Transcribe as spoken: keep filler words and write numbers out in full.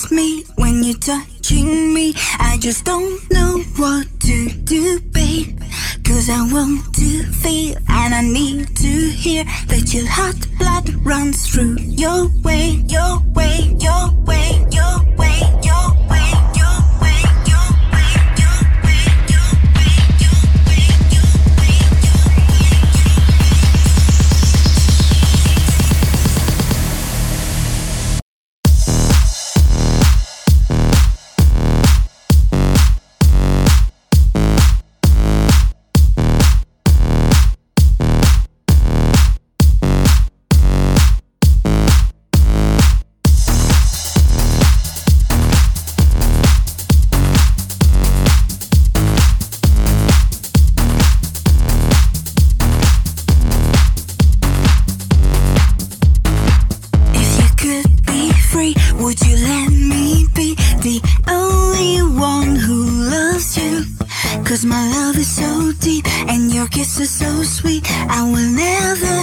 hurt me when you're touching me. I just don't know what to do, babe. Cause I want to feel and I need to hear that your hot blood runs through your way, your way, your way, your way, your way, your way, your way, your way, your way, your way, your way, would you let me be the only one who loves you? Cause my love is so deep and your kiss is so sweet. I will never